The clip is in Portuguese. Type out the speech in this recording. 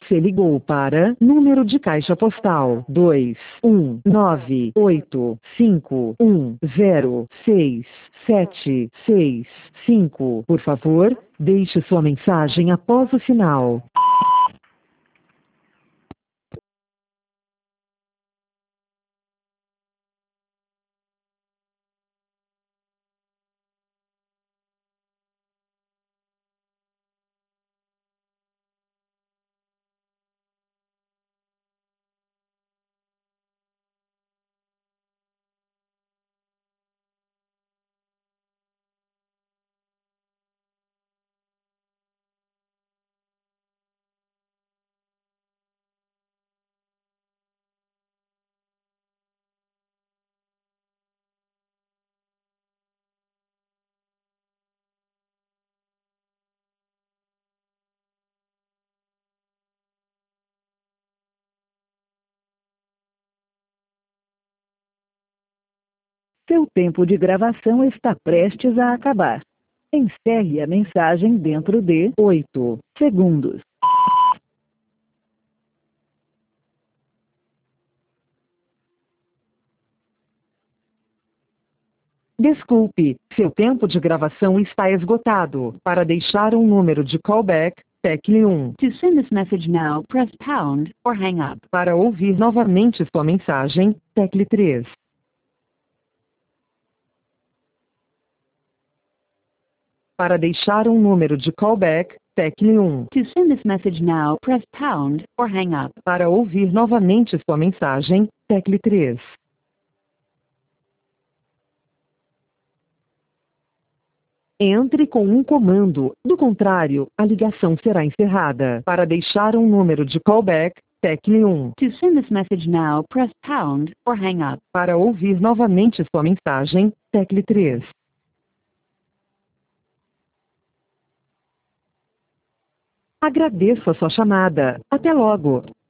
Você ligou para número de caixa postal 21985106765. Por favor, deixe sua mensagem após o sinal. Seu tempo de gravação está prestes a acabar. Encerre a mensagem dentro de 8 segundos. Desculpe, seu tempo de gravação está esgotado. Para deixar um número de callback, tecle 1. To send this message now, press pound or hang up. Para ouvir novamente sua mensagem, tecle 3. Para deixar um número de callback, tecle 1. To send this message now, press pound or hang up. Para ouvir novamente sua mensagem, tecle 3. Entre com um comando, do contrário, a ligação será encerrada. Para deixar um número de callback, tecle 1. To send this message now, press pound or hang up. Para ouvir novamente sua mensagem, tecle 3. Agradeço a sua chamada. Até logo.